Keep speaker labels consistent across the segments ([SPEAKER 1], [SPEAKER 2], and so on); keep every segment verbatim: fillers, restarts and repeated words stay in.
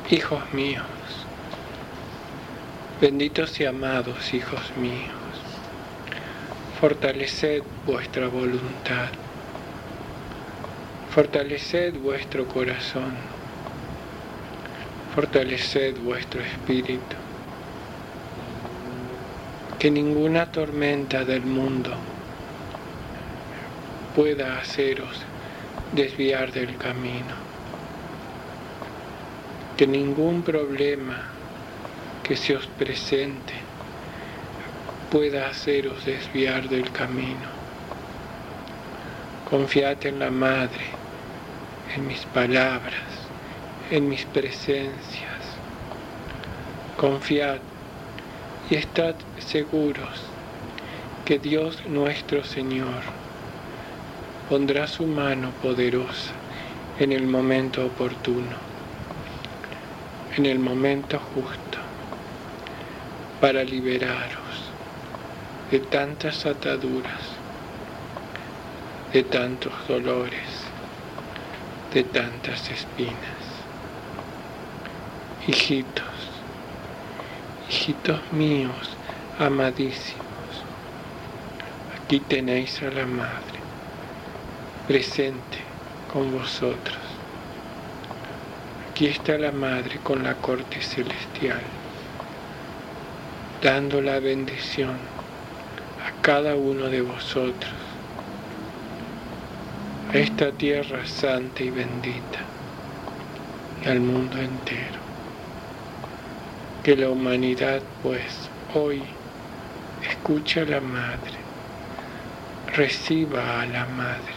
[SPEAKER 1] Hijos míos, benditos y amados hijos míos, fortaleced vuestra voluntad, fortaleced vuestro corazón, fortaleced vuestro espíritu, que ninguna tormenta del mundo pueda haceros desviar del camino, que ningún problema que se os presente pueda haceros desviar del camino. Confiad en la Madre, en mis palabras, en mis presencias. Confiad y estad seguros que Dios nuestro Señor pondrá su mano poderosa en el momento oportuno, en el momento justo, para liberaros de tantas ataduras, de tantos dolores, de tantas espinas. Hijitos, hijitos míos, amadísimos, aquí tenéis a la Madre, presente con vosotros. Aquí está la Madre con la corte celestial, dando la bendición a cada uno de vosotros, a esta tierra santa y bendita, y al mundo entero. Que la humanidad, pues, hoy escuche a la Madre, reciba a la Madre,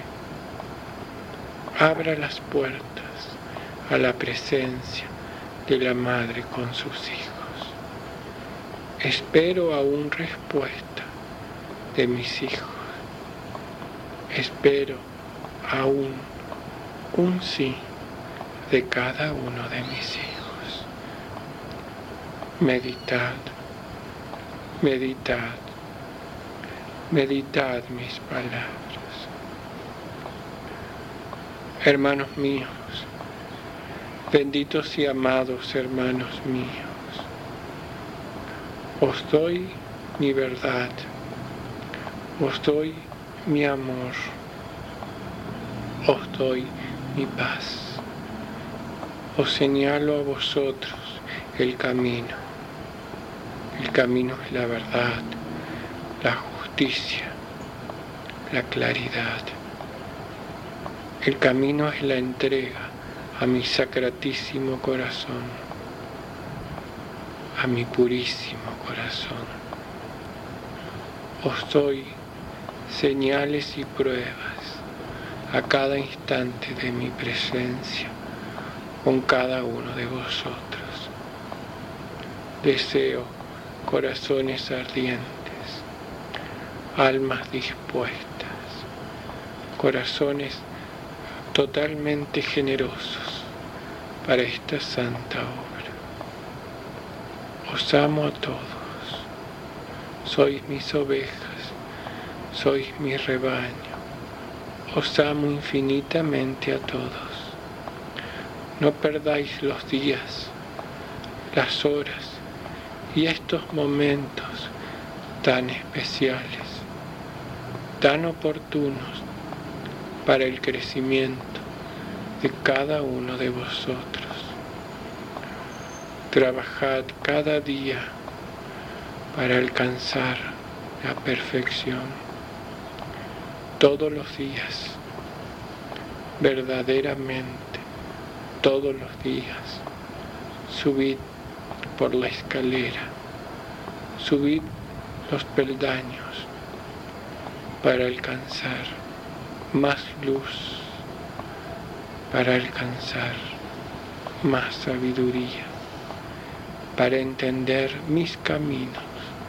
[SPEAKER 1] abra las puertas a la presencia de la Madre con sus hijos. Espero aún respuesta de mis hijos. Espero aún un sí de cada uno de mis hijos. Meditad, meditad, meditad mis palabras. Hermanos míos, benditos y amados hermanos míos, os doy mi verdad, os doy mi amor, os doy mi paz, os señalo a vosotros el camino. El camino es la verdad, la justicia, la claridad. El camino es la entrega a mi sacratísimo corazón, a mi purísimo corazón. Os doy señales y pruebas a cada instante de mi presencia con cada uno de vosotros. Deseo corazones ardientes, almas dispuestas, corazones totalmente generosos para esta santa obra. Os amo a todos, sois mis ovejas, sois mi rebaño, os amo infinitamente a todos. No perdáis los días, las horas y estos momentos tan especiales, tan oportunos para el crecimiento de cada uno de vosotros. Trabajad cada día para alcanzar la perfección. Todos los días, verdaderamente, todos los días, subid por la escalera, subid los peldaños para alcanzar más luz, para alcanzar más sabiduría, para entender mis caminos,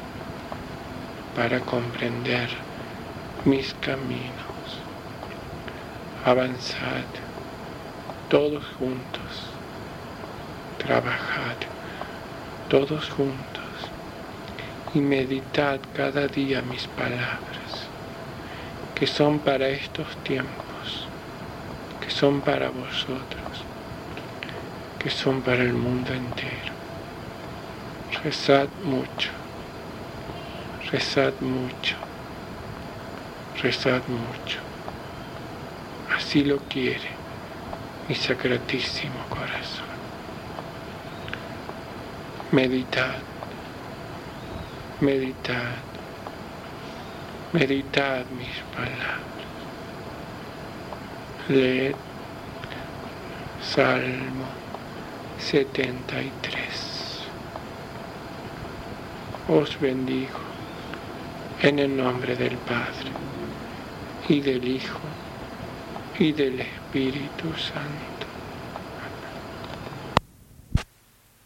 [SPEAKER 1] para comprender mis caminos. Avanzad todos juntos, trabajad todos juntos y meditad cada día mis palabras, que son para estos tiempos, que son para vosotros, que son para el mundo entero. Rezad mucho, rezad mucho, rezad mucho. Así lo quiere mi sacratísimo corazón. Meditad, meditad, meditad mis palabras. Leed Salmo setenta y tres. Os bendigo en el nombre del Padre, y del Hijo, y del Espíritu Santo.